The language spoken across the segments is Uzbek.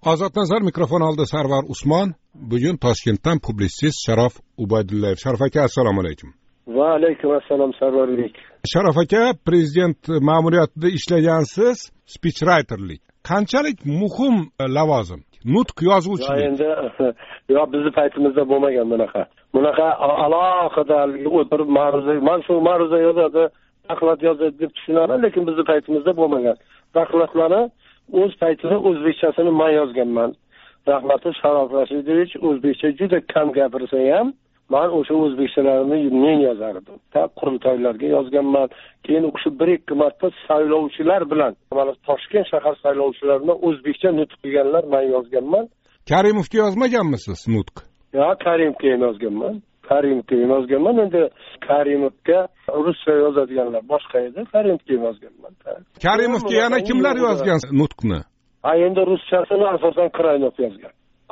Ozodnazar mikrofon oldi Sarvar Usmon. Bugun Toshkentdan publitsist Sharof Ubaydullayev. Sharof aka, assalomu alaykum. Va alaykum assalom Sarvarbek. Sharof aka, prezident ma'muriyatida ishlagansiz, speechwriterlik. Qanchalik muhim lavozim? Nutq yozuvchilik. Endi bizni paytimizda bo'lmagan bunaqa alohida o'tirib man shu ma'ruza yozadi, taqlat yozadi deb tushunaman, lekin bizni paytimizda bo'lmagan. Taqlatlarni o'z paytida o'zbekchasini men yozganman. Rahmatli Sharof Rashidovich o'zbekcha juda kam gapirsa ham, men o'sha o'zbekchalarimni men yozardim. Qurultoylarga yozganman. Keyin o'sha 1-2 marta saylovchilar bilan, mana Toshkent shahar saylovchilarini o'zbekcha nutq qilganlar men yozganman. Karimovga yozmaganmisiz nutq? Yo, Karimovga yozganman. Endi Karimovga ruscha yozadiganlar boshqa edi, Karimovga yozganman. Karimovga yana kimlar yozgan nutqni? Endi ruschasini asosan Kraynov yozgan.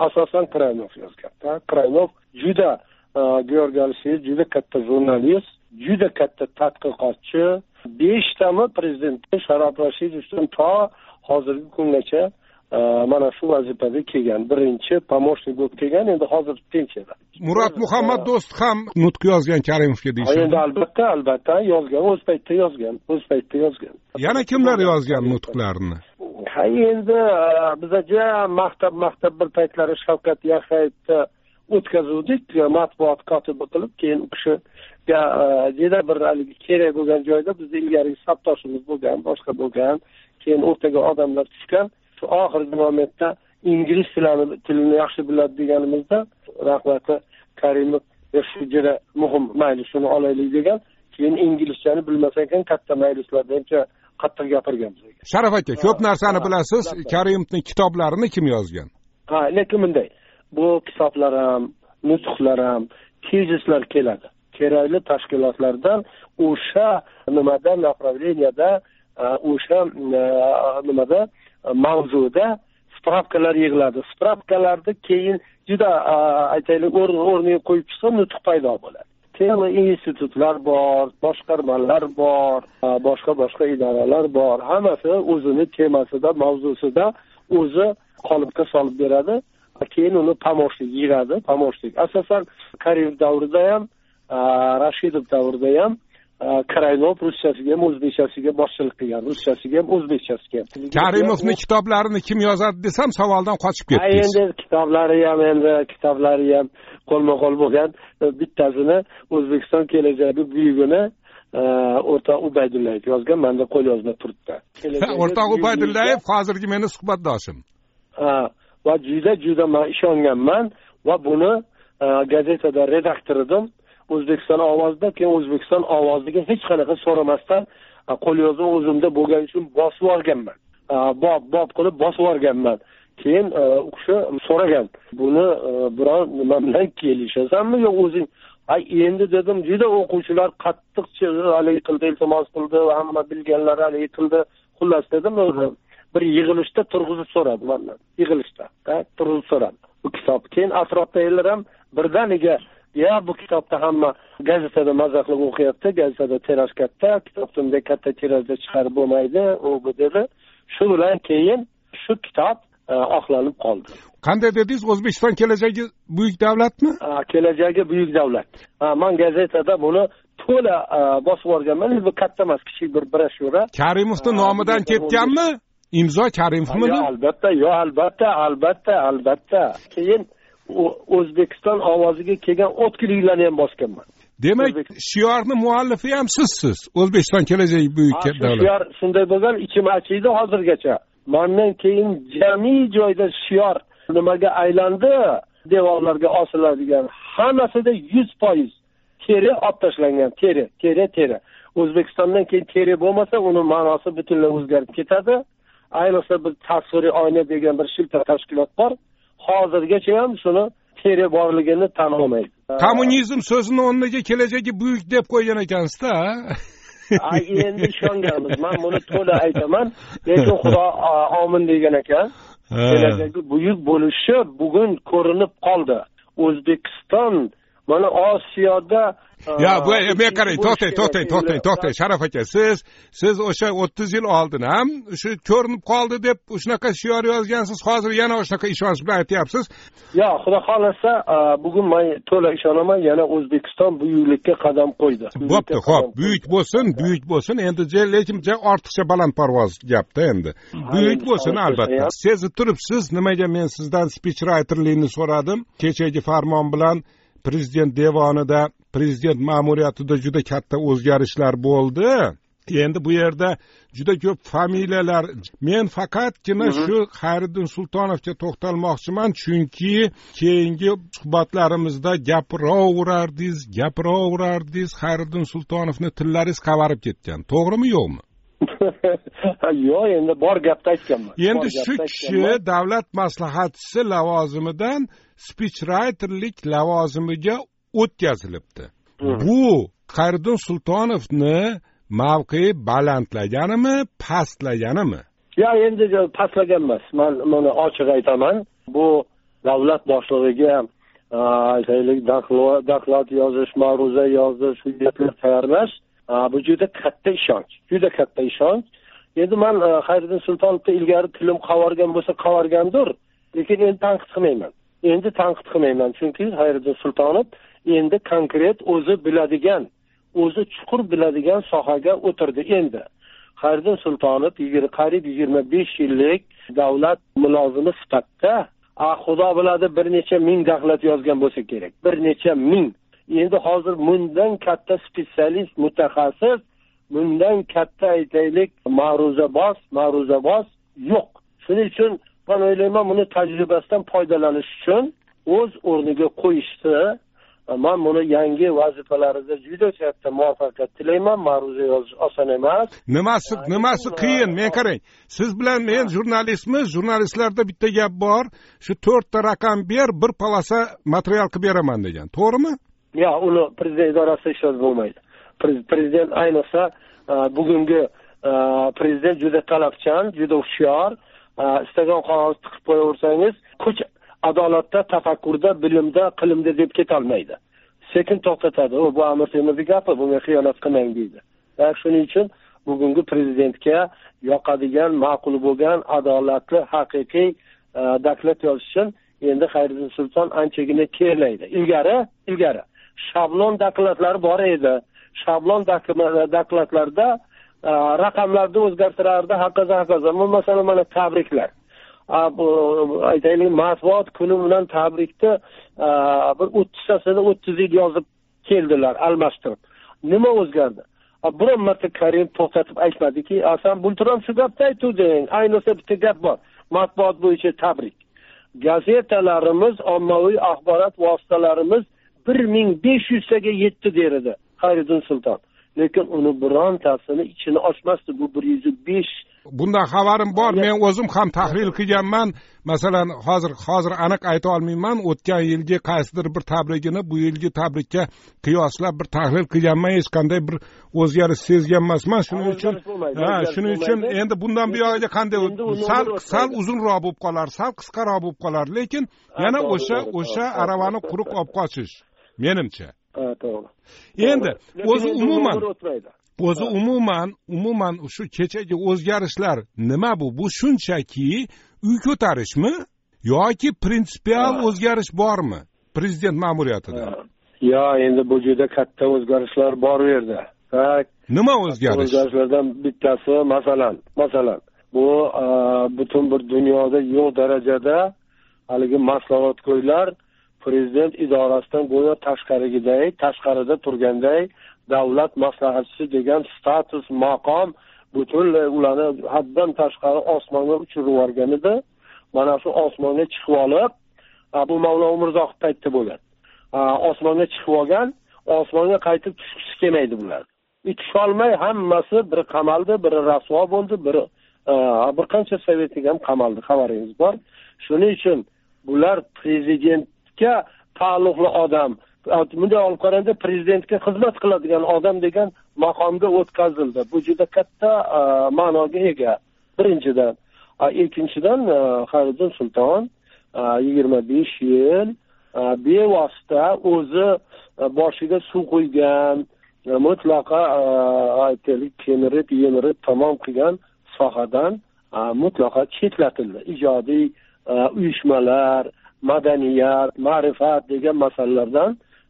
Kraynov juda Georgiy Alishev juda katta jurnalist, juda katta tadqiqotchi. 5 tami prezidentga Sharof Rashidovdan to hozirgi kungacha mana shu vazifada kelgan. Birinchi pomoshnik bo'lib kelgan, endi hozir pensiyada. Murat Muhammad Do'st ham nutq yozgan Karimovga deysiz. Endi albatta yozgan, o'z paytida yozgan. Yana kimlar yozgan nutqlarni? Endi bizaga maktab bir paytlari Shavkat Yaxayevni o'tkazuvdik, matbuot kotibi qilib, keyin u kishiga juda bir kerak bo'lgan joyda bizda ilgari sabtoshimiz bo'lgan, boshqa bo'lgan, keyin o'rtaga odamlar tushgan. Shu oxirgi momentda ingliz tilini yaxshi biladi deganimizda rahmatli Karimov shu juda muhim, mayli shuni olaylik degan. Keyin inglizchani bilmasa ekan katta maylislardancha qattiq gapirgan bizga. Sharof aka, ko'p narsani bilasiz. Karimovning kitoblarini kim yozgan? Lekin bunday. Bu kitoblar ham, nutqlar ham, tezislar keladi. Kerakli tashkilotlardan o'sha направленияda, o'sha mavzuda spravkalar yig'iladi. Spravkalarni keyin juda aytaylik o'rniga qo'yib chiqsa nutq paydo bo'ladi. Keyin institutlar bor, boshqarmalar bor, boshqa idoralar bor. Hammasi o'zini temasida, mavzusida o'zi qolipga solib beradi. Keyin uni pomoshnik yig'adi, pomoshnik. Asosan Karimov davrida ham, Rashidov davrida ham Kraynov ruschasiga ham, o'zbekchasiga boshchilik qilgan, ruschasiga ham, o'zbekchasiga ham. Karimovning kitoblarini kim yozadi desam, savoldan qochib ketdingiz. Endi kitoblari ham qo'lma-qo'l bo'lgan. Bittasini O'zbekiston kelajagi buyugini o'rtoq Ubaydullayev yozgan, menda qo'lyozma turibdi. O'rtoq Ubaydullayev hozirgi meni suhbatdoshim. Va juda men ishonganman va buni gazetada redaktor edim. O'zbekiston ovozida, keyin O'zbekiston ovoziga hech qanaqa so'ramasdan qo'lyozma o'zimda bo'lgani uchun bosib olganman. Bob qilib bosib olganman. Keyin u kishi so'ragan, buni biron nima bilan kelishasanmi yo o'zing? Endi dedim, juda o'quvchilar qattiq qildi, iltimos qildi, hamma bilganlar qildi. Xullas dedim, bir yig'ilishda turg'izib so'radi mendan. Turg'izib so'radi bu kitob. Keyin atrofdagilar ham birdaniga bu kitobda hamma gazetada maza qilib o'qiyapti, gazetada tiraj katta, kitobda katta tirajda chiqarib bo'lmaydi, bu dedi. Shu bilan keyin shu kitob oqlanib qoldi. Qanday dedingiz, O'zbekiston kelajagi buyuk davlatmi? Kelajagi buyuk davlat. Men gazetada buni to'la bosib olganman. Bu katta emas, kichik bir broshura. Karimovning nomidan ketganmi? Imzo Karimovmi? Albatta. Keyin O'zbekiston ovoziga kelgan o'tkiliklarni ham bosganman. Demak, shiorni muallifi ham sizsiz. O'zbekiston kelajagi buyuk davlat. Shior shunday bo'lgan, ichim achiydi hozirgacha. Mendan keyin jami joyda shior nimaga aylandi, devorlarga osiladigan hammasida 100% teri olib tashlangan, teri. O'zbekistondan keyin teri bo'lmasa, uni ma'nosi butunlay o'zgarib ketadi. Ayniqsa bir tasviriy oyna degan bir shilta tashkilot bor. Hozirgacha ham shuni teri borligini tan olmaydi. Kommunizm so'zini o'rniga kelajagi buyuk deb qo'ygan ekansiz-da. Endi ishonganmiz. Men buni to'la aytaman, lekin Xudo omin degan ekan. Kelajagi buyuk bo'lishi bugun ko'rinib qoldi. O'zbekiston mana Osiyoda Ya bu men qarang, to'xtang, Sharaf aka, siz o'sha 30 yil oldin ham shu ko'rinib qoldi deb shunaqa shior yozgansiz, hozir yana shunaqa ishonch bilan aytyapsiz. Yo, xudo xolasa, bugun men to'la ishonaman, yana O'zbekiston buyuklikka qadam qo'ydi. Bo'pti, xo'p, buyuk bo'lsin, endi lekin ortiqcha balandparvoz gapda endi. Buyuk bo'lsin albatta. Sezib turibsiz, nimaga men sizdan speech writerlikni so'radim? Kechagi farmon bilan prezident devonida, prezident ma'muriyatida juda katta o'zgarishlar bo'ldi. Endi bu yerda juda ko'p familiyalar. Men faqatgina shu Xayriddin Sultonovga to'xtalmoqchiman, chunki keyingi suhbatlarimizda gapiraverardingiz, Xayriddin Sultonovni tillaringiz qavarib ketgan. To'g'rimi, yo'qmi? Yo'q, endi bor gapni aytganman. Endi shu kishi davlat maslahatchisi lavozimidan speech writerlik lavozimiga o'tkazilibdi. Bu Xayriddin Sultonovni mavqei balandlaganimi, pastlaganimi? Ya, endi pastlagan emas. Men buni ochiq aytaman. Bu davlat boshlig'iga aytaylik, doklad yozish, ma'ruza yozish, hujjatlar tayyorlash, bu juda katta ishonch. Endi men Xayriddin Sultonovni ilgari tilim qavargan bo'lsa qavargandir, lekin endi tanqid qilmayman. Chunki Xayriddin Sultonov endi konkret o'zi biladigan, o'zi chuqur biladigan sohaga o'tirdi endi. Xayriddin Sultonov qariyb 25 yillik davlat mulozimi sifatida, xudo biladi bir necha ming doklad yozgan bo'lsa kerak. Bir necha ming. Endi hozir bundan katta spetsialist, mutaxassis, bundan katta aytaylik ma'ruzaboz yo'q. Shuning uchun men o'ylayman, buni tajribasidan foydalanish uchun o'z o'rniga qo'yishdi. Men buni yangi vazifalarida juda katta muvaffaqiyat tilayman. Ma'ruza yozish oson emas. Nimasi qiyin? Men qarang, siz bilan men jurnalistmiz. Jurnalistlarda bitta gap bor. Shu 4 ta raqam ber, bir palosa material qilib beraman degan. To'g'rimi? Ya, uni prezident idorasida ishlab bo'lmaydi. Prezident ayniqsa bugungi prezident juda talabchan, juda hushyor. Istagan qog'oz tiqib qo'yaversangiz, kuch adolatda, tafakkurda, bilimda, qilimda deb ketolmaydi. Sekin to'xtatadi. Bu Amir Temurning gapi, bunga xiyonat qilmang deydi. Shuning uchun bugungi prezidentga yoqadigan, ma'qul bo'lgan, adolatli, haqiqiy doklad yozish uchun endi Xayriddin Sulton anchagina kelaydi. Ilgari shablon dokladlari bor edi. Shablon dokladlarda raqamlarni o'zgartirardi, hokazo. Masalan, mana tabriklar. Bu aytaylik, matbuot kuni bilan tabrikni bir 30 yil yozib keldilar, almashtirib. Nima o'zgardi? Biron marta Karim to'xtatib aytmadiki, "Sen bultiram shu gapni aytding." Ayniqsa bitta gap bor. Matbuot bo'yicha tabrik. Gazetalarimiz, ommaviy axborot vositalarimiz 1500 taga yetdi derdi Xayriddin Sulton. Lekin uni birontasini ichini ochmasdi. Bu 105. Bundan xabarim bor. Men o'zim ham tahlil qilganman. Masalan, hozir aniq ayta olmayman. O'tgan yilgi qaysidir bir tabrigini bu yilgi tabrikka qiyoslab bir tahlil qilganman. Hech qanday bir o'zgarish sezgan emasman. Shuning uchun endi bundan buyog'iga qanday sal uzunroq bo'lib qolar, sal qisqaroq bo'lib qolar, lekin yana o'sha aravani quruq olib qochish, menimcha. To'g'ri. Endi o'zi umuman shu kechagi o'zgarishlar nima bu? Bu shunchaki uy ko'tarishmi yoki prinsipial o'zgarish bormi prezident ma'muriyatida? Yo, endi bu juda katta o'zgarishlar bor u yerda. Nima o'zgarish? O'zgarishlardan bittasi masalan bu butun bir dunyoda yo'q darajada haligi maslahatgo'ylar prezident idorasidan go'yo tashqarida turganday davlat maslahatchisi degan status, maqom butunlay ularni haddan tashqari osmonga uchirib yuborgan edi. Mana shu osmonga chiqib olib, bu Mavlono Umurzoqov paytida bo'lgan. Osmonga chiqib olgan, osmonga qaytib tushgisi kelmaydi bular. Tusholmay hammasi biri qamaldi, biri rasvo bo'ldi, biri bir qancha sovetlik ham qamaldi, xabaringiz bor. Shuning uchun bular prezidentga taalluqli odam, bunday olib qaraganda prezidentga xizmat qiladigan odam degan maqomga o'tkazildi. Bu juda katta ma'noga ega. Birinchidan, ikkinchidan Xayriddin Sulton 25 yil bevosita o'zi boshiga suv quygan, mutlaqo aytaylik kemirib yemirib tamom qilgan sohadan mutlaqo chetlatildi. Ijodiy uyushmalar, madaniyat, ma'rifat degan masalalardan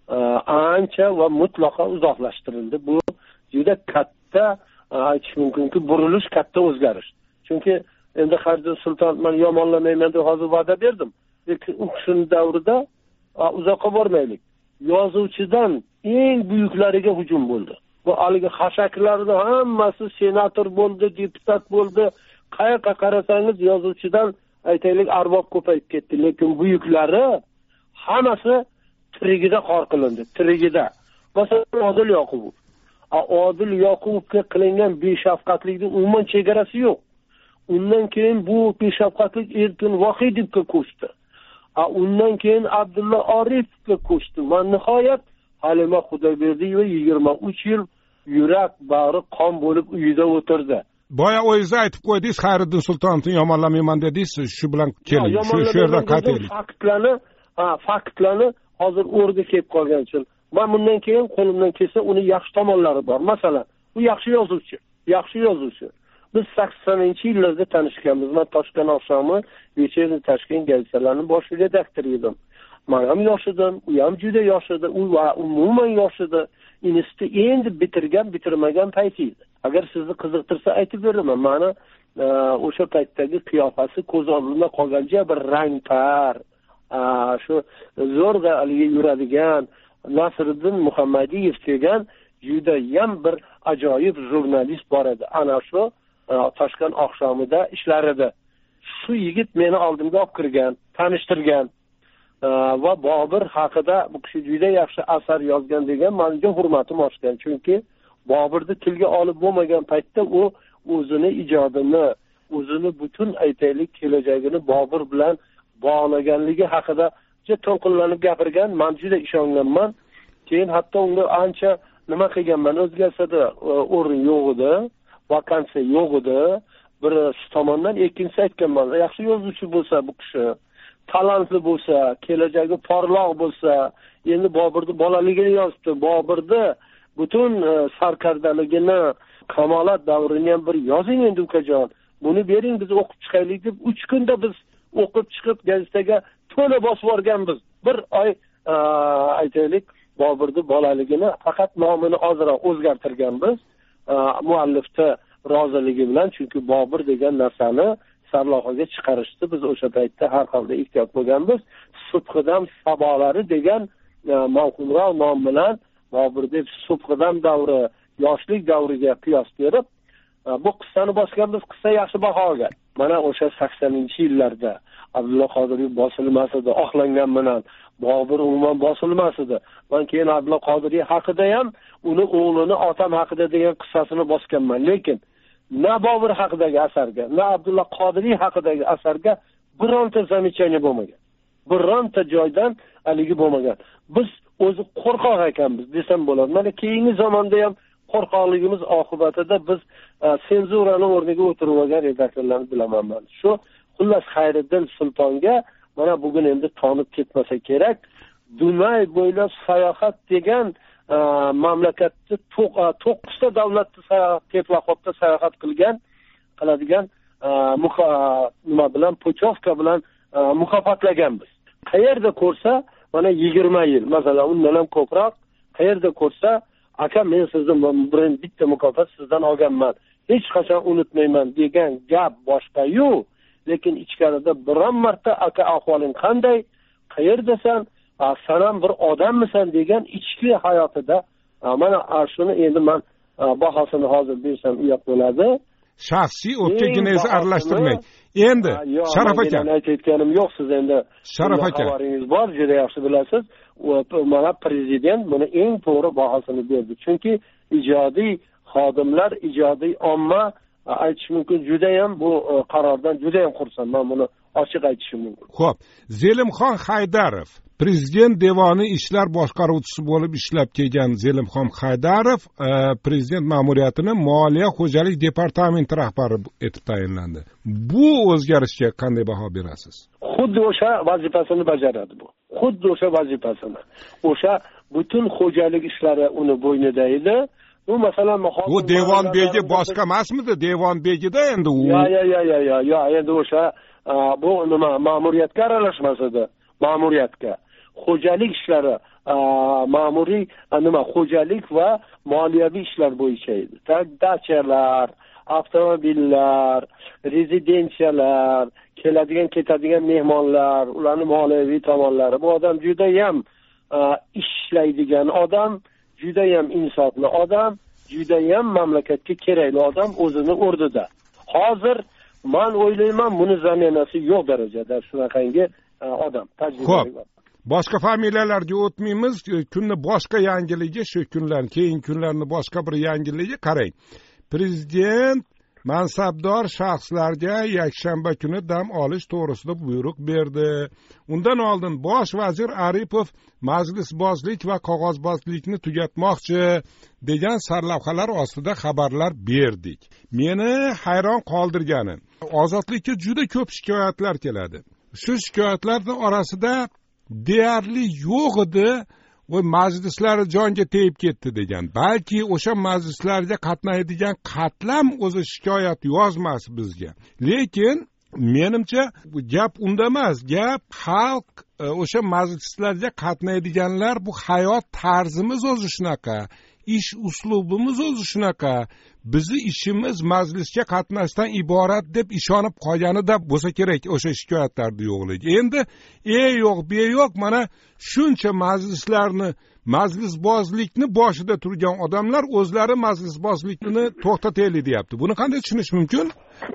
ancha va mutlaqo uzoqlashtirildi. Bu juda katta, aytish mumkinki, burilish, katta o'zgarish. Chunki endi Xariddin Sulton men yomonlamayman deb hozir va'da berdim. Lekin u kishining davrida uzoqqa bormaylik. Yozuvchidan eng buyuklariga hujum bo'ldi. Bu haligi xashaklarning hammasi senator bo'ldi, deputat bo'ldi. Qayoqqa qarasangiz yozuvchidan aytaylik arbob ko'payib ketdi. Lekin buyuklari hammasi tirigida qor qilindi, tirigida. Masalan, Odil Yoqubov. Odil Yoqubovga qilingan beshafqatlikning umuman chegarasi yo'q. Undan keyin bu beshafqatlik Erkin Vohidovga ko'chdi. Undan keyin Abdulla Oripovga ko'chdi. Va nihoyat Halima Xudoyberdiyeva 23 yil yurak bag'ri qon bo'lib uyida o'tirdi. Boya o'zingiz aytib qo'ydingiz, Xariddin Sultonni yomonlamayman dedingiz, shu bilan keling. Shu yerdan qaytaylik. Faktlarni hozir o'rniga kelib qolgan uchun men bundan keyin qo'limdan kelsa uni yaxshi tomonlari bor. Masalan, u yaxshi yozuvchi. Biz 80-yillarda tanishganmiz. Men Toshkent oqshomi Вечерний Toshkent gazetalarining bosh redaktori edim. Men ham yosh edim, u ham juda yosh edi, u umuman yosh edi. Institutni endi bitirmagan payti edi. Agar sizni qiziqtirsa aytib beraman. Meni o'sha paytdagi qiyofasi ko'z oldimda qolgancha bir rangpar, shu zo'rg'a aliga yuradigan Nasriddin Muhammadiyev degan juda ham bir ajoyib jurnalist bor edi. Ana shu Toshkent oqshomida ishlar edi. Shu yigit meni oldimga olib kirgan, tanishtirgan va Bobur haqida bu kishi juda yaxshi asar yozgan degan menga hurmatim oshgan. Chunki Boburni tilga olib bo'lmagan paytda u o'zini ijodini, o'zini butun aytaylik kelajagini Bobur bilan bog'laganligi haqida juda to'lqinlanib gapirgan. Men juda ishonganman. Keyin hatto unga ancha nima qilganman, o'zgarsida o'rin yo'q edi, vakansiya yo'q edi. Bir tomondan ikkinchisi aytganman, yaxshi yozuvchi bo'lsa bu kishi, talantli bo'lsa, kelajagi porloq bo'lsa, endi Boburni bolaligini yozdi. Boburni butun sarkardaligini, kamolat davrini ham bir yozing endi ukajon. Buni bering, biz o'qib chiqaylik deb 3 kunda biz o'qib chiqib gazetaga to'la bosib borganmiz. Bir oy aytaylik Boburni bolaligini faqat nomini ozroq o'zgartirganmiz. Muallifda roziligi bilan, chunki Bobur degan narsani sarlavhaga chiqarishdi. Biz o'sha paytda har xilda ehtiyot bo'lganmiz. Subhidam sabolari degan mavhumroq nom bilan Bobur deb Subhidam davri, yoshlik davriga qiyos berib bu qissani bosganmiz. Qissa yaxshi baho olgan. Mana o'sha 80-yillarda Abdulla Qodiriy bosilmas edi, oqlangan bilan Bobur umuman bosilmas edi. Men keyin Abdulla Qodiriy haqida ham, uni o'g'lini otam haqida degan qissasini bosganman. Lekin na Bobur haqidagi asarga, na Abdulla Qodiriy haqidagi asarga bironta zamechaniya bo'lmagan. Bironta joydan haligi bo'lmagan. Biz o'zi qo'rqoq ekanmiz desam bo'ladi. Mana keyingi zamonda ham qo'rqoqligimiz oqibatida biz senzurani o'rniga o'tirib olgan redaktorlarni bilaman men. Shu xullas Xayriddin Sultonga mana bugun endi tonib ketmasa kerak. Dunay bo'ylab sayohat degan mamlakatda 9 ta davlatda sayohat, teploqotda sayohat qiladigan nima bilan Puchovka bilan mukofotlaganmiz. Qayerda ko'rsa mana 20 yil, masalan, undan ham ko'proq qayerda ko'rsa, aka men sizdan bitta mukofot sizdan olganman, hech qachon unutmayman degan gap boshqa-yu, lekin ichkarida biron marta aka ahvoling qanday, qayerdasan, sen ham bir odammisan degan ichki hayotida mana shuni endi men bahosini hozir bersam uyat bo'ladi. Shaxsiy o'tkagingizni aralashtirmang. Endi Sharaf aka, men aytayotganim yo'q, siz endi Sharaf aka xabaringiz bor, juda yaxshi bilasiz. Mana prezident buni eng to'g'ri bahosini berdi. Chunki ijodiy xodimlar, ijodiy omma aytish mumkin juda ham bu qarordan juda ham xursand. Men buni ochiq aytishim mumkin. Xo'p, Zelimxon Haydarov prezident devoni ishlar boshqaruvchisi bo'lib ishlab kelgan Zelimxon Haydarov prezident ma'muriyatini moliya xo'jalik departamenti rahbari etib tayinlandi. Bu o'zgarishga qanday baho berasiz? Xuddi o'sha vazifasini bajaradi bu. Xuddi o'sha vazifasini. O'sha butun xo'jalik ishlari uni bo'ynida edi. Bu masalan bu devon begi boshqa emasmidi? Devon begida endi u. Yo, endi o'sha bu nima ma'muriyatga aralashmas edi. Ma'muriyatga. Xo'jalik ishlari ma'muriy xo'jalik va moliyaviy ishlar bo'yicha edi. Dachalar, avtomobillar, rezidensiyalar, keladigan ketadigan mehmonlar, ularning moliyaviy tomonlari. Bu odam juda ham ishlaydigan odam, juda ham insofli odam, juda ham mamlakatga kerakli odam o'zini o'rnida. Hozir men o'ylayman buni zamonasi yo'q darajada shunaqangi odam, tajribali. Boshqa familiyalarga o'tmaymiz. Kunni boshqa yangiligi shu kunlar, keyingi kunlarni boshqa bir yangiligi qarang. Prezident mansabdor shaxslarga yakshanba kuni dam olish to'g'risida buyruq berdi. Undan oldin bosh vazir Aripov majlisbozlik va qog'ozbozlikni tugatmoqchi degan sarlavhalar ostida xabarlar berdik. Meni hayron qoldirgani, ozodlikka juda ko'p shikoyatlar keladi. Shu shikoyatlarning orasida deyarli yo'q edi, voy majlislari jonga tegib ketdi degan. Balki o'sha majlislarga qatnaydigan qatlam o'zi shikoyat yozmas bizga. Lekin menimcha bu gap unda emas, gap xalq o'sha majlislarga qatnaydiganlar bu hayot tarzimiz o'zi shunaqa, ish uslubimiz o'zi shunaqa. Bizi ishimiz majlisga qatnashdan iborat deb ishonib qolganida bo'lsa kerak o'sha shikoyatlarni yo'qligi. Endi yo'q, be yo'q, mana shuncha majlisbozlikni boshida turgan odamlar o'zlari majlisbozlikni to'xtataylik deyapti. Buni qanday tushunish mumkin?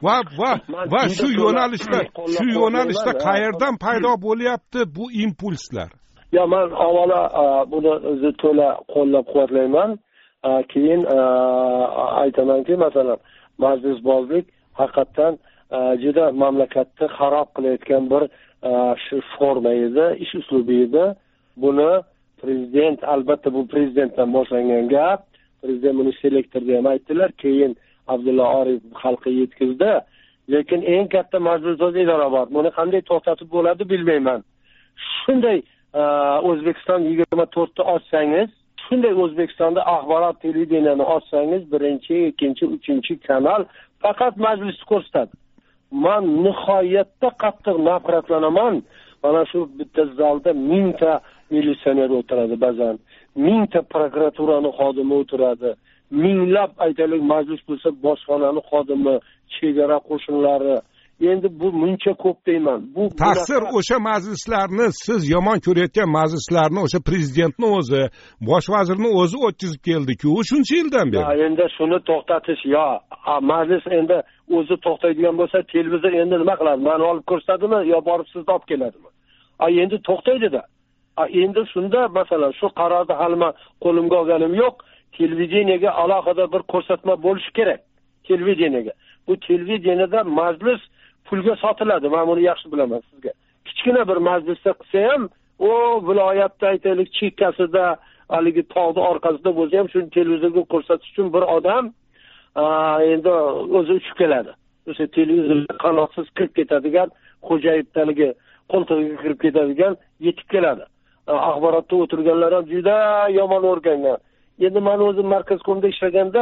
Va shu yo'nalishda qayerdan paydo bo'lyapti bu impulslar? Men avvalo buni o'zi to'la qo'llab-quvvatlayman. Keyin aytamanki, masalan, majlisbozlik haqiqatan juda mamlakatni xarob qilayotgan bir forma edi, ish uslubi edi. Buni prezident, albatta bu prezidentdan boshlangan gap. Prezident buni selektor deb aytdilar, keyin Abdulla Aripov xalqqa yetkazdi. Lekin eng katta majlisboz idora bor. Buni qanday to'xtatib bo'ladi bilmayman. Shunday O'zbekiston 24 ta ochsangiz, shunday O'zbekistonda axborot televideniyani ochsangiz, birinchi, ikkinchi, uchinchi kanal faqat majlisni ko'rsatadi. Men nihoyatda qattiq nafratlanaman. Mana shu bitta zalda 1000 ta militsioner o'tiradi ba'zan. 1000 ta prokuraturani xodimi o'tiradi. Minglab aytaylik majlis bo'lsa, boshqonani xodimi, chegara qo'shinlari. Endi bu muncha ko'p deyman. Bu ta'sir o'sha majlislarni, siz yomon ko'rayotgan majlislarni o'sha prezidentning o'zi, bosh vazirning o'zi o'tkazib keldi-ku, shuncha yildan beri. Endi shuni to'xtatish, majlis endi o'zi to'xtaydigan bo'lsa, televizor endi nima qiladi? Meni olib ko'rsatadimi yo borib sizni olib keladimi? Endi to'xtaydi-da. Endi shunda masalan shu qarorni hali men qo'limga olganim yo'q. Televideniyaga alohida bir ko'rsatma bo'lishi kerak. Televideniyaga. Bu televideniyada majlis pulga sotiladi. Men buni yaxshi bilaman sizga. Kichkina bir majlisda qilsa ham, o viloyatda aytaylik chekkasida, haligi tog'ning orqasida bo'lsa ham shuni televizorga ko'rsatish uchun bir odam endi o'zi uchib keladi. O'sha televizorga qanotsiz kirib ketadigan, xo'jayinligi qo'ltig'iga kirib ketadigan yetib keladi. Axborotda o'tirganlar ham juda yomon o'rgangan. Endi men o'zim markazkomda ishlaganda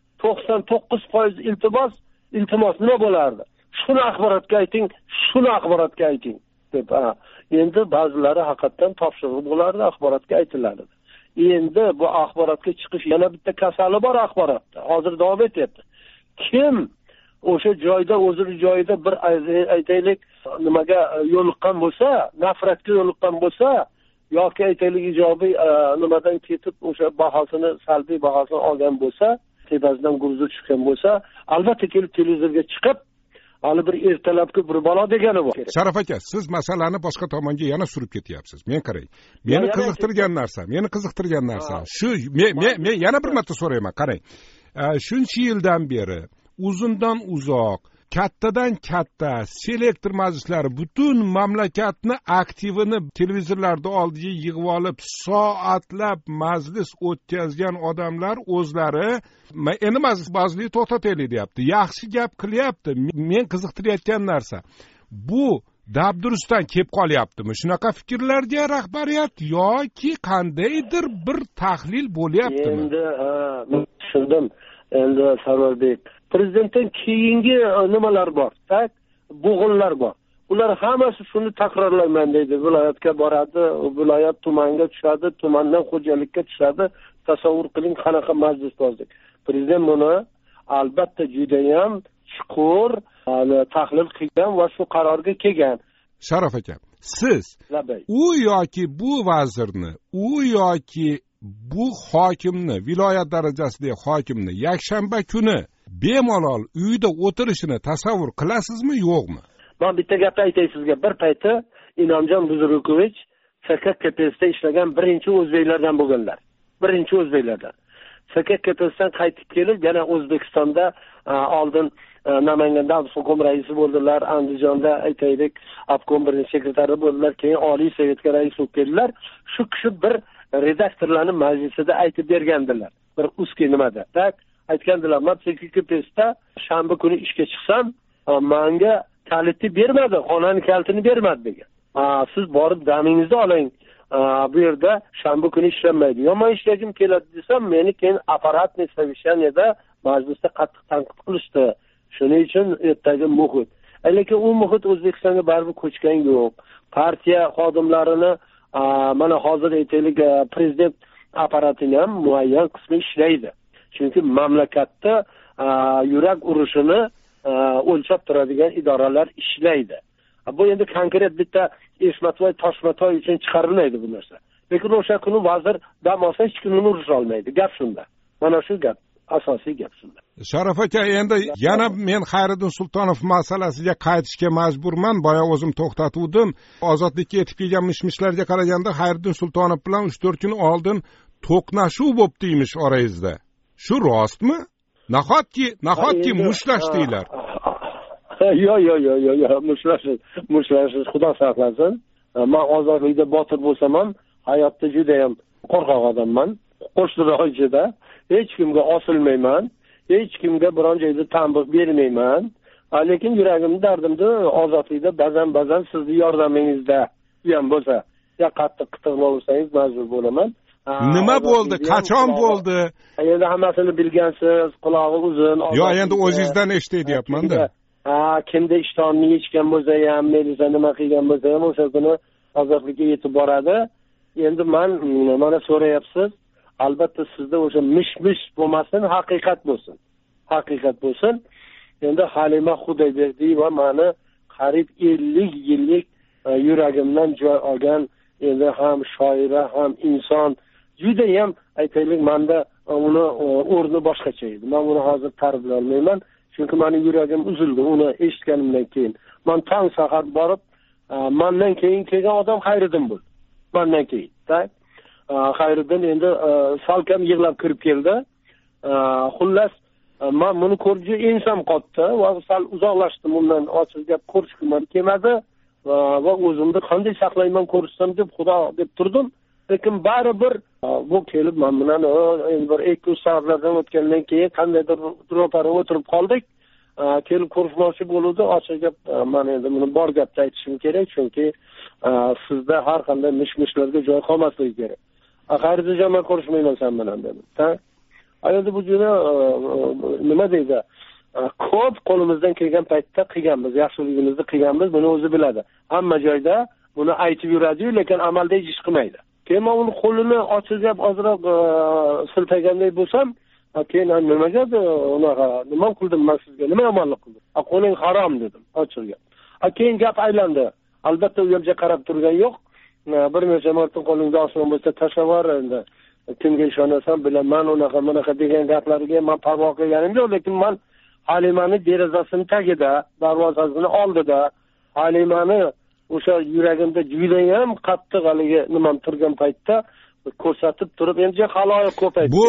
99% iltimos nima bo'lardi? Shuni axborotga ayting deb. Endi ba'zilari haqiqatan topshiriq bo'lardi, axborotga aytiladi. Endi bu axborotga chiqish yana bitta kasali bor axborotda. Hozir davom etyapti. Kim o'sha joyda o'zining joyida bir aytaylik nimaga yo'liqqan bo'lsa, nafratga yo'liqqan bo'lsa, yoki aytaylik ijobiy nimadan ketib o'sha bahosini, salbiy bahosini olgan bo'lsa, tepasidan gurzi tushgan bo'lsa, albatta kelib televizorga chiqib, hali bir ertalabki bir balo degani bor. Sharaf aka, siz masalani boshqa tomonga yana surib ketyapsiz. Men qarang. Meni qiziqtirgan narsa shu. Men yana bir marta so'rayman, qarang. Shuncha yildan beri uzundan uzoq kattadan katta selektor majlislari butun mamlakatni aktivini televizorlarda oldiga yig'ib olib soatlab majlis o'tkazgan odamlar o'zlari endi majlisni to'xtataylik deyapti, yaxshi gap qilyapti. Men qiziqtirayotgan narsa bu dabdurustdan kelib qolyaptimi shunaqa fikrlarga rahbariyat yoki qandaydir bir tahlil bo'lyaptimi? Endi tushundim. Endi Sarvarbek, prezidentdan keyingi nimalar bor, tak? Bo'g'inlar bor. Ular hammasi shuni takrorlayman deydi. Viloyatga boradi, viloyat tumanga tushadi, tumandan xo'jalikka tushadi. Tasavvur qiling qanaqa majlisbozlik. Prezident buni albatta juda ham chuqur tahlil qilgan va shu qarorga kelgan. Sharof aka, siz u yoki bu vazirni, u yoki bu hokimni, viloyat darajasidagi hokimni yakshanba kuni bemalol uyda o'tirishini tasavvur qilasizmi, yo'qmi? Men bitta gap aytay sizga. Bir payti Inomjon Buzurgovich SKKPSda ishlagan birinchi o'zbeklardan bo'lganlar. Birinchi o'zbeklardan. SKKPSdan qaytib kelib, yana O'zbekistonda oldin Namanganda obkom raisi bo'ldilar, Andijonda aytaylik obkom birinchi sekretari bo'ldilar, keyin Oliy Sovetga rais bo'lib keldilar. Shu kishi bir redaktorlarning majlisida aytib bergandilar. Bir uski nimada, tak? Aytgandilar, men SKKPSda shanba kuni ishga chiqsam, menga kalitni bermadi, xonaning kalitini bermadi degan. Siz borib damingizni oling. Bu yerda shanba kuni ishlamaydi. Yomon ishlagim keladi desam, meni keyin apparatniy совещаниеda majlisda qattiq tanqid qilishdi. Shuning uchun ertaga muhit. Lekin u muhit O'zbekistonga baribir ko'chgan yo'q. Partiya xodimlarini mana hozir aytaylik prezident apparatining ham muayyan qismi ishlaydi. Chunki mamlakatda yurak urishini o'lchab turadigan idoralar ishlaydi. Bu endi konkret bitta Esmatvoy, Toshmatoy uchun chiqarilmaydi bu narsa. Lekin o'sha kuni vazir dam olsa hech kimni urisha olmaydi. Gap shunda. Mana shu gap. Asosiy gap shunda. Sharof aka, endi yana men Xayriddin Sultonov masalasiga qaytishga majburman. Boya o'zim to'xtatuvdim. Ozodlikka yetib kelgan mishmishlarga qaraganda Xayriddin Sultonov bilan 3-4 kun oldin to'qnashuv bo'libdiymish orangizda. Shu rostmi? Nahotki mushlashdinglar. Yo'q, mushlashish Xudo saqlasin. Men ozodlikda botir bo'lsam ham, hayotda juda ham qo'rqoq odamman. Qo'shniroq ichida hech kimga osilmayman, hech kimga biron joyda tanbeh bermayman. Lekin yuragimni dardimni ozodlikda ba'zan sizning yordamingizda ham bo'lsa, ya qattiq qitiqlab olsangiz majbur bo'laman. Nima bo'ldi? Qachon bo'ldi? Endi hammasini bilgansiz, qulog'i uzun. Yo'q, endi o'zingizdan eshitayapman-da. Kimda ishtonni yechgan bo'lsa ham, melisa nima qilgan bo'lsa ham o'sha kuni ozodlikka yetib boradi. Endi mana so'rayapsiz. Albatta sizda o'sha mish-mish bo'lmasin, haqiqat bo'lsin. Haqiqat bo'lsin. Endi Halima Xudoyberdiyeva meni qarib 50 yillik yuragimdan joy olgan, endi ham shoira, ham inson. Juda ham aytaylik, menda uni o'rni boshqacha edi. Men uni hozir ta'riflay olmayman. Chunki mening yuragim uzildi uni eshitganimdan keyin. Men tong sahar borib, mendan keyin kelgan odam Xayriddin bo'ldi. Mendan keyin, tak? Xayriddin endi salkam yig'lab kirib keldi. Xullas, men buni ko'rib ensam qotdi va sal uzoqlashdim undan. Ochiq gap ko'rishim kelmadi va o'zimni qanday saqlayman ko'rishsam deb Xudo deb turdim. Lekin baribir bu kelib men bilan endi bir 2 soatlardan o'tgandan keyin qandaydir ro'para o'tirib qoldik. Kelib ko'rishmoqchi bo'ldi. Ochiq gap, men endi buni bor gapda aytishim kerak, chunki sizda har qanday mish-mishlarga joy qolmasligi kerak. Xayriddin, men ko'rishmayman sen bilan dedim. Endi bu juda nima deydi? Ko'p qo'limizdan kelgan paytda qilganmiz, yaxshiligimizni qilganmiz, buni o'zi biladi. Hamma joyda buni aytib yuradi-yu, lekin amalda hech ish qilmaydi. Keyin men uni qo'lini ochib ozroq siltaganday bo'lsam, keyin nimaga unaqa nima qildim men sizga? Nima yomonlik qildim? Qo'ling harom dedim, ochirgan. Keyin gap aylandi. Albatta u yerga qarab turgan yo'q. Bir necha marta qo'lingda oson bo'lsa tashlab endi. Kimga ishonasan bilaman, unaqa degan gaplarga men parvo qilganim yo'q, lekin men Halimani derazasining tagida, darvozasini oldida Halimani o'sha yuragimda juda ham qattiq haligi nimam turgan paytda ko'rsatib turib endi xaloyiq ko'paydi. Bu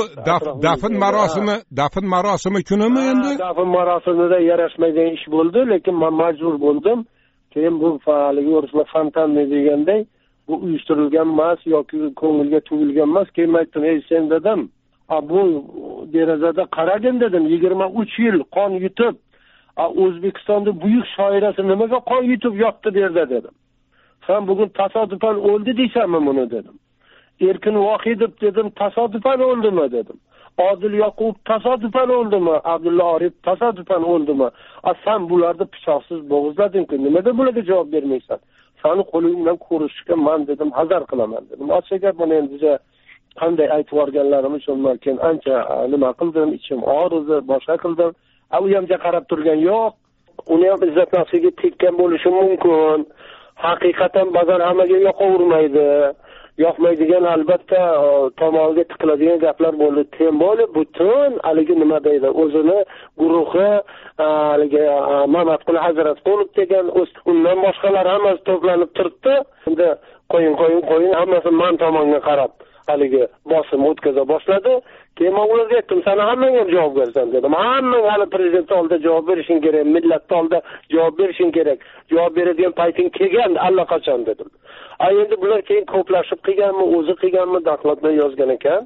dafn marosimi kunimi endi? Dafn marosimida yarashmagan ish bo'ldi, lekin men majbur bo'ldim. Keyin bu haligi o'rislar fantanmi deganday, bu uyushtirilgan emas yoki ko'ngilga tugilgan emas. Keyin aytdim, "Ey sen dedim, bu derazada qaragin dedim, 23 yil qon yutib, O'zbekistonda buyuk shoirasi nimaga qon yutib yotdi bu yerda dedim. Sen bugun tasodifan o'ldi deysanmi buni dedim. Erkin Vohidov dedim, tasodifan o'ldimi dedim. Odil Yoqubov tasodifan o'ldimi? Abdulla Orif tasodifan o'ldimi? Sen bularni pichoqsiz bo'g'izlading-ku, nimaga bularga javob bermaysan? Seni qo'ling bilan ko'rishga men dedim, hazar qilaman dedim. Ochiqcha buni endi qanday aytib yuborganlarim uchun men keyin ancha nima qildim, ichim og'ridi, boshqa qildim. U hamga qarab turgan yo'q. Uni ham izzat nafsiga tekkan bo'lishi mumkin. Haqiqatan ba'zan hammaga yoqavermaydi. Yoqmaydigan albatta tomog'iga tiqiladigan gaplar bo'ldi. Temboli butun haligi nima deydi, o'zini guruhi haligi Mamatqul Hazratqulov degan undan boshqalar hammasi to'planib turibdi. Endi qo'ying hammasi men tomonga qarab haligi bosim o'tkaza boshladi. Keyin men ularga aytdim, "Sen hammaga javob bersan" dedim. "Hammang hali prezident oldida javob berishing kerak, millat oldida javob berishing kerak. Javob beradigan payting kelgan allaqachon" dedim. Endi bular keyin ko'plashib qilganmi, o'zi qilganmi dokladda yozgan ekan.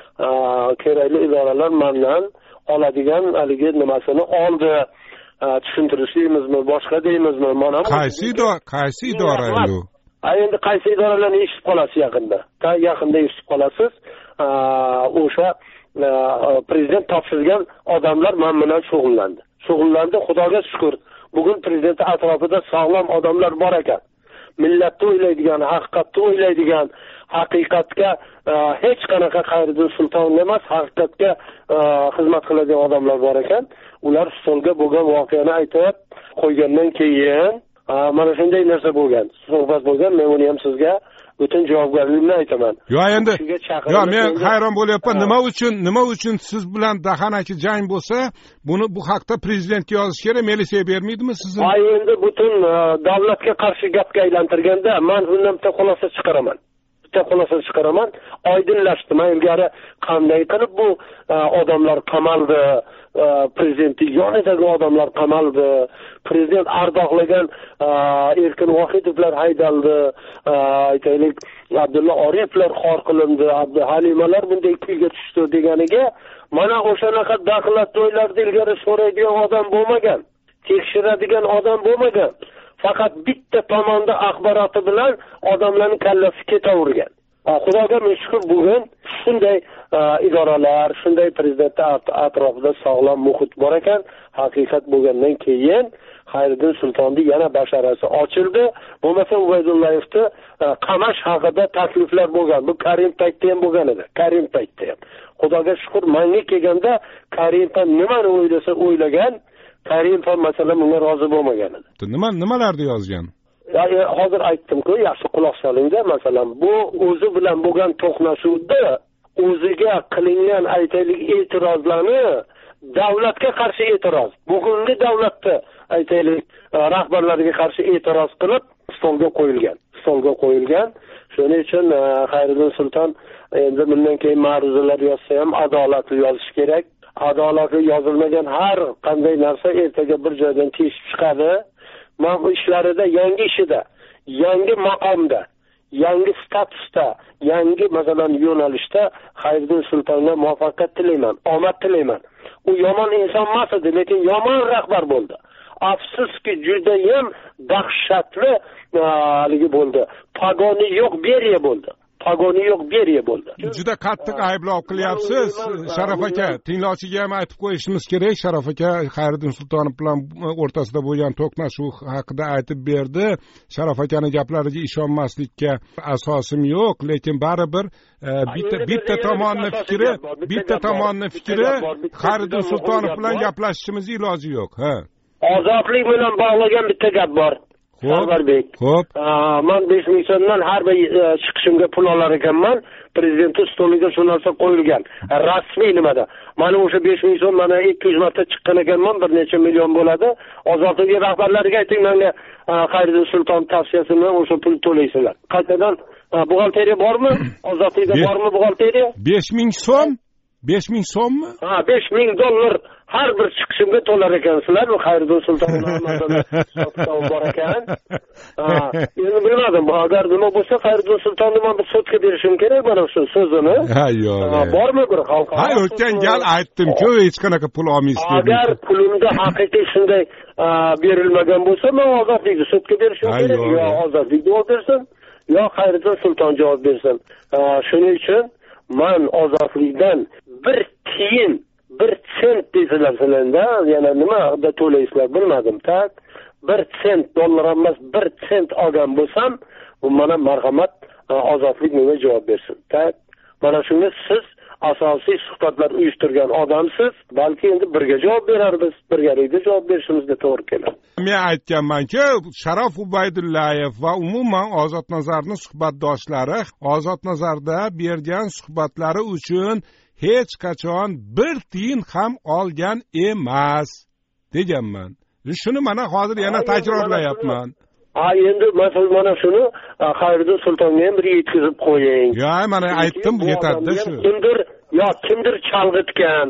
Kerakli idoralar mendan oladigan haligi nimasini oldi. Tushuntirishimizmi, boshqa deymizmi? Mana qaysi idora endi? Endi qaysi idoralarni eshitib qolasiz yaqinda. Yaqinda eshitib qolasiz. O'sha prezident topshirgan odamlar men bilan shug'ullandi. Xudoga shukr. Bugun prezident atrofida sog'lom odamlar bor ekan. Millatni o'ylaydigan, haqiqatni o'ylaydigan, haqiqatga hech qanaqa Xayriddin Sulton emas, haqiqatga xizmat qiladigan odamlar bor ekan. Ular stolga bo'lgan voqeani aytib qo'ygandan keyin mana shunday narsa bo'lgan. Suhbat bo'lgan. Men uni ham sizga butun javobgarligimni aytaman. Men hayron bo'lyapman. Nima uchun siz bilan dahanaki jang bo'lsa, bu haqda prezidentga yozish kerak, militsiya bermaydimi sizni? Endi butun davlatga qarshi gapga aylantirganda men bundan bitta xulosa chiqaraman. Oydinlashdi. Men ilgari qanday qilib bu odamlar qamaldi, prezidentning yonidagi odamlar qamaldi, prezident ardoqlagan Erkin Vohidovlar haydaldi, aytaylik Abdulla Oriflar xor qilindi, Halimalar bunday kuyga tushdi deganiga, mana o'shanaqa daxlat to'ylarda ilgari so'raydigan odam bo'lmagan, tekshiradigan odam bo'lmagan. Faqat bitta tomonda axboroti bilan odamlarning kallasi ketavergan. Xudoga shukr, bugun shunday idoralar, shunday prezident atrofida sog'lom muhit bor ekan. Haqiqat bo'lgandan keyin Xayriddin Sultonning yana basharasi ochildi. Bo'lmasa Ubaydullayevni qamash haqida takliflar bo'lgan. Bu Karim paytda ham bo'lgan edi. Karim paytda ham. Xudoga shukr, menga kelganda Karim ham nimani o'ylasa o'ylagan, Karim ham masalan bunga rozi bo'lmagan edi. Nimalarni yozgan? Hozir aytdim-ku, yaxshi quloq soling-da. Masalan, bu o'zi bilan bo'lgan to'qnashuvda o'ziga qilingan aytaylik e'tirozlarni davlatga qarshi e'tiroz. Bugungi davlatda aytaylik rahbarlariga qarshi e'tiroz qilib stolga qo'yilgan. Shuning uchun Xayriddin Sulton endi bundan keyin ma'ruzalar yozsa ham adolatli yozish kerak. Adolatli yozilmagan har qanday narsa ertaga bir joydan teshib chiqadi. Men bu ishlarida, yangi ishida, yangi maqomda, yangi statusda, yangi masalan yo'nalishda Xayriddin Sultonga muvaffaqiyat tilayman, omad tilayman. U yomon inson emas edi, lekin yomon rahbar bo'ldi. Afsuski juda ham dahshatli haligi bo'ldi. Pagoni yo'q beriya bo'ldi. Juda qattiq ayblov qilyapsiz. Sharaf aka, tinglovchiga ham aytib qo'yishimiz kerak. Sharaf aka Xayriddin Sultonov bilan o'rtasida bo'lgan to'qnashuv haqida aytib berdi. Sharaf akaning gaplariga ishonmaslikka asosim yo'q, lekin baribir bitta tomonning fikri Xayriddin Sultonov bilan gaplashishimiz iloji yo'q. Ozodlik bilan bog'lagan bitta gap bor. Sarvarbek. Xo'p. Men 5000 so'mdan har bir chiqishimga pul olar ekanman. Prezident stoliga shu narsa qo'yilgan. Rasmiy nimada. Mana o'sha 5000 so'm mana 200 marta chiqqan ekanman, bir necha million bo'ladi. Ozodlik rahbarlariga ayting, menga Xayriddin Sulton tavsiyasi bilan o'sha pul to'laysizlar. Qaytadan buxgalteriya bormi? Ozodlikda bormi buxgalteriya? 5000 so'm? 5000 so'mmi? Ha, $5000 har bir chiqishimga to'lar ekansizlar. Bu Xayriddin Sulton Ahmadov bor ekan. Endi bilmadim, agar nima bo'lsa Xayriddin Sultonni men bir sotga berishim kerak mana shu so'zini. Ha, yo'q. Bormi bir xalqaro? Ha, o'tgan gal aytdim-ku, hech qanaqa pul olmaysiz dedim. Agar pulimda haqiqiy shunday berilmagan bo'lsa, men ozodlikni sotga berishim kerak. Yo ozodlik javob bersin, yo Xayriddin Sulton javob bersin. Shuning uchun men ozodlikdan bir tiyin, 1 sent deydilar sizlarda, yana nimada to'laysizlar bilmadim. Tak 1 sent dollar emas, 1 sent olgan bo'lsam, bu mana marhamat ozodlik menga javob bersin. Tak mana shunga siz asosiy suhbatlar uyushtirgan odamsiz, balki endi birga javob berarmiz, birgalikda javob berishimizga to'g'ri keladi. Men aytganmanki, Sharof Ubaydullayev va umuman Ozod Nazarning suhbatdoshlari Ozod Nazarda bergan suhbatlari uchun hech qachon 1 tiyin ham olgan emas deganman. Shuni mana hozir yana takrorlayapman. Endi masal mana shuni Xayriddin Sultonga ham bir yetkazib qo'ying. Yo, mana aytdim, bu yetadi shu. Kimdir chalg'itgan.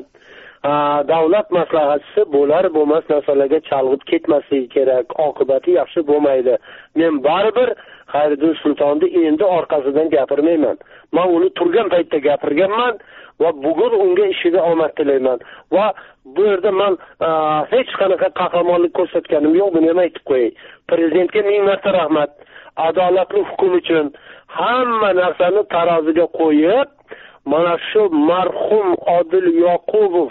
Davlat maslahatchisi bo'lar bo'lmas narsalarga chalg'ib ketmasligi kerak. Oqibati yaxshi bo'lmaydi. Men baribir Xayriddin Sultonni endi orqasidan gapirmayman. Men uni turgan paytda gapirganman va bugun unga ishida omad tilayman. Va bu yerda men hech qanaqa qahramonlik ko'rsatganim yo'q, buni ham aytib qo'yay. Prezidentga ming marta rahmat. Adolatli hukm uchun hamma narsani taroziga qo'yib, mana shu marhum Odil Yoqubov,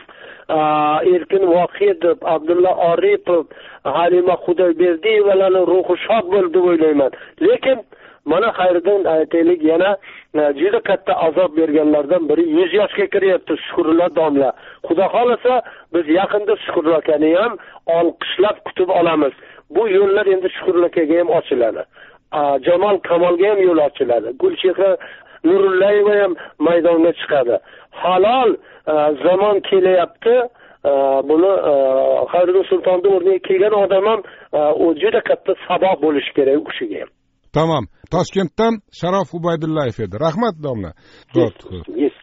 Erkin Vohidov, Abdulla Oripov, Halima Xudoyberdiyevalarning ruhi shod bo'ldi deb o'ylayman. Lekin mana Xayriddin aytaylik, yana juda katta azob berganlardan biri 100 yoshga kiryapti, Shukrullo domla. Xudo xolasa biz yaqinda Shukrullo akani ham olqishlab kutib olamiz. Bu yo'llar endi Shukrullo akaga ham ochiladi. Jamol Kamolga ham yo'l ochiladi. Gulchehra Nurullayeva ham maydonga chiqadi. Halol zamon kelyapti. Buni Xayriddin Sultonning o'rniga kelgan odam ham u juda katta saboq bo'lishi kerak u kishiga ham. Tamam. Toshkentdan Sharof Ubaydullayev edi. Rahmat domla. Yes.